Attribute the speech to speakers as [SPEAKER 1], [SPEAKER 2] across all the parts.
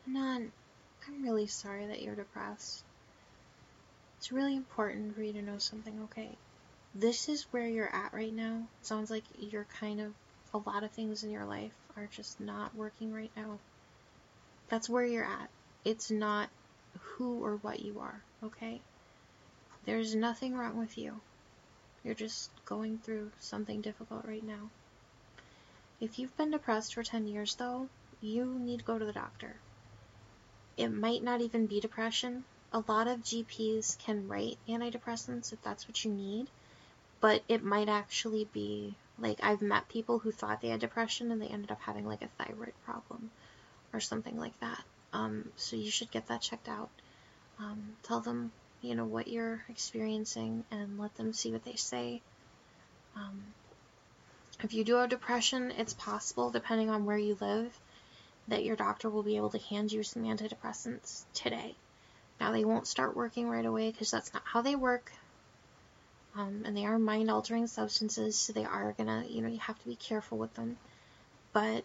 [SPEAKER 1] Anon, I'm really sorry that you're depressed. It's really important for you to know something, okay? This is where you're at right now. It sounds like you're kind of, a lot of things in your life are just not working right now. That's where you're at. It's not who or what you are, okay? There's nothing wrong with you. You're just going through something difficult right now. If you've been depressed for 10 years, though, you need to go to the doctor. It might not even be depression. A lot of GPs can write antidepressants if that's what you need, but it might actually be, like, I've met people who thought they had depression and they ended up having, like, a thyroid problem or something like that. So you should get that checked out. Tell them, what you're experiencing and let them see what they say. If you do have depression, it's possible, depending on where you live, that your doctor will be able to hand you some antidepressants today. Now, they won't start working right away because that's not how they work. And they are mind-altering substances, so they are gonna, you have to be careful with them. But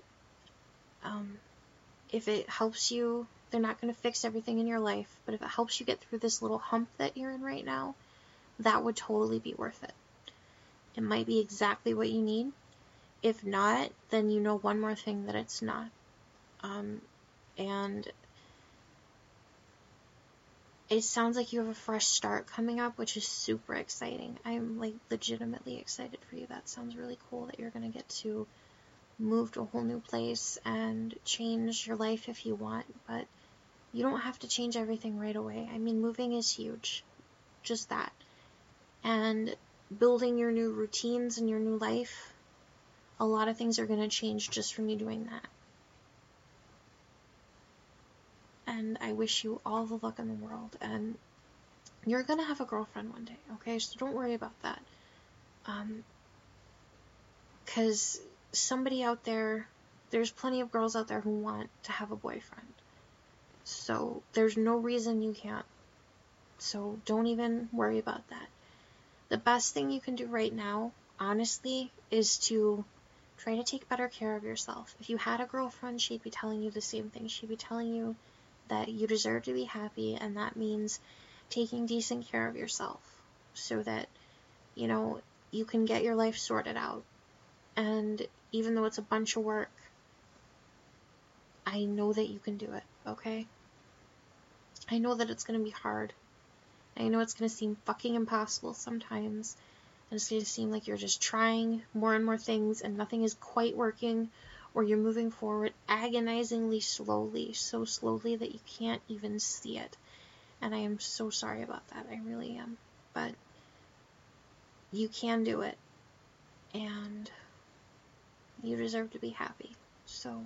[SPEAKER 1] if it helps you, they're not gonna fix everything in your life, but if it helps you get through this little hump that you're in right now, that would totally be worth it. It might be exactly what you need. If not, then you know one more thing that it's not. And it sounds like you have a fresh start coming up, which is super exciting. I'm, like, legitimately excited for you. That sounds really cool that you're going to get to move to a whole new place and change your life if you want, but you don't have to change everything right away. I mean, moving is huge. Just that. And building your new routines and your new life, a lot of things are going to change just from you doing that. And I wish you all the luck in the world. And you're going to have a girlfriend one day, okay? So don't worry about that. Because somebody out there, there's plenty of girls out there who want to have a boyfriend. So there's no reason you can't. So don't even worry about that. The best thing you can do right now, honestly, is to try to take better care of yourself. If you had a girlfriend, she'd be telling you the same thing. She'd be telling you that you deserve to be happy, and that means taking decent care of yourself so that, you can get your life sorted out. And even though it's a bunch of work, I know that you can do it, okay? I know that it's going to be hard. I know it's going to seem fucking impossible sometimes. And it's going to seem like you're just trying more and more things and nothing is quite working, or you're moving forward agonizingly slowly, so slowly that you can't even see it. And I am so sorry about that. I really am. But you can do it. And you deserve to be happy. So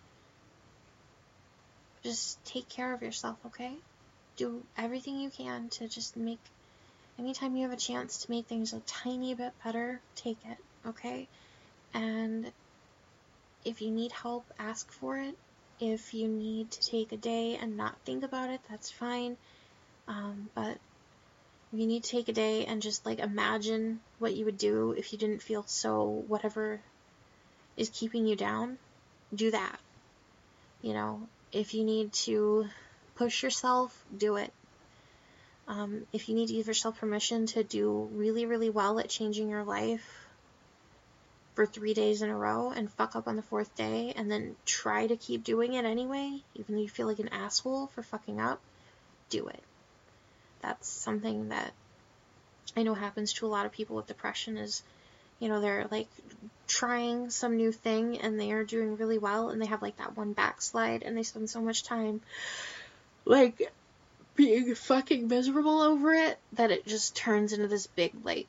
[SPEAKER 1] just take care of yourself, okay? Do everything you can to just make, anytime you have a chance to make things a tiny bit better, take it, okay? And if you need help, ask for it. If you need to take a day and not think about it, that's fine. But if you need to take a day and just, like, imagine what you would do if you didn't feel so whatever is keeping you down, do that. If you need to push yourself, do it. If you need to give yourself permission to do really, really well at changing your life for 3 days in a row and fuck up on the 4th day and then try to keep doing it anyway, even though you feel like an asshole for fucking up, do it. That's something that I know happens to a lot of people with depression is, they're, like, trying some new thing and they are doing really well and they have, like, that one backslide and they spend so much time, like, being fucking miserable over it that it just turns into this big, like,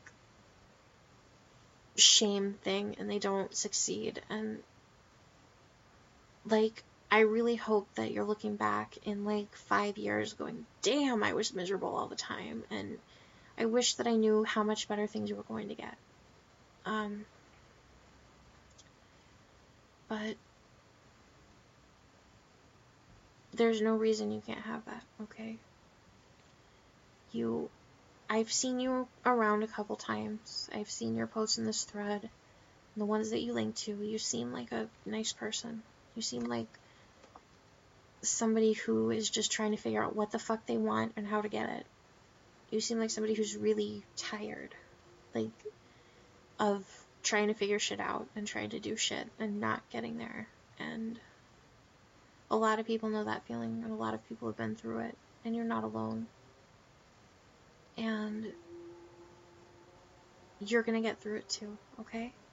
[SPEAKER 1] shame thing and they don't succeed. And, like, I really hope that you're looking back in, like, 5 years going, damn, I was miserable all the time and I wish that I knew how much better things were going to get. But there's no reason you can't have that, okay? I've seen you around a couple times. I've seen your posts in this thread, the ones that you link to. You seem like a nice person. You seem like somebody who is just trying to figure out what the fuck they want and how to get it. You seem like somebody who's really tired, like, of trying to figure shit out and trying to do shit and not getting there. And a lot of people know that feeling, and a lot of people have been through it, and you're not alone. And you're gonna get through it too, okay?